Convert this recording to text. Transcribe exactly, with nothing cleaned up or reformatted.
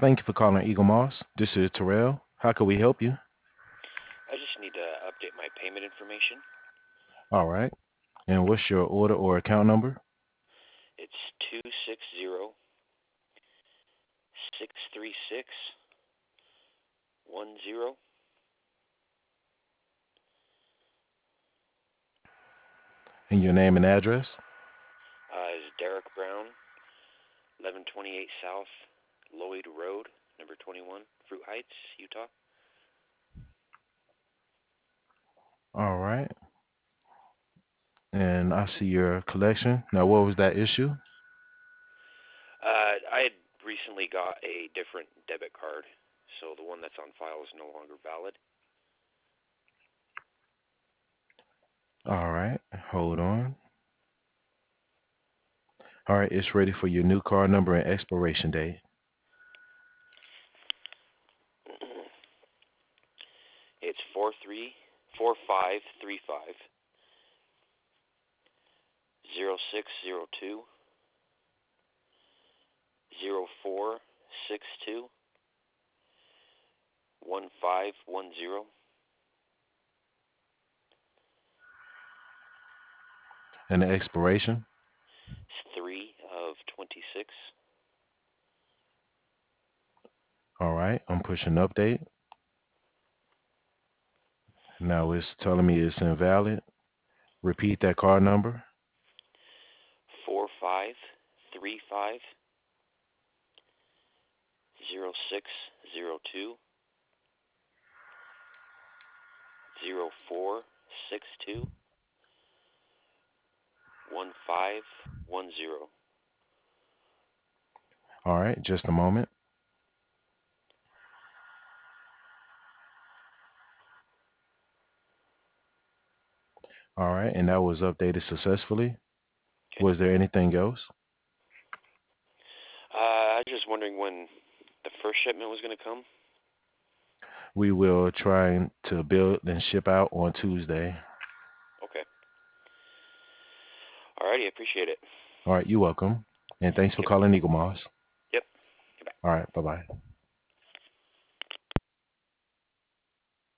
Thank you for calling Eagle Moss. This is Terrell. How can we help you? I just need to update my payment information. All right. And what's your order or account number? It's two six zero six three six one zero. And your name and address? Uh, is Derek Brown, eleven twenty-eight South Lloyd Road, number twenty-one, Fruit Heights, Utah. All right. And I see your collection. Now, what was that issue? Uh, I had recently got a different debit card, so the one that's on file is no longer valid. All right. Hold on. All right. It's ready for your new card number and expiration date. It's four three four five three five zero six zero two zero four six two one five one zero. And the expiration. It's three of twenty-six. All right. I'm pushing update. Now it's telling me it's invalid. Repeat that card number. Four five three five zero six zero two zero four six two one five one zero. All right. Just a moment. All right. And that was updated successfully. Okay. Was there anything else? Uh, I was just wondering when the first shipment was going to come. We will try to build and ship out on Tuesday. Okay. Alrighty, I appreciate it. All right, you're welcome. And thanks for Okay, bye. calling Eagle Moss. Yep. Goodbye. All right, bye bye.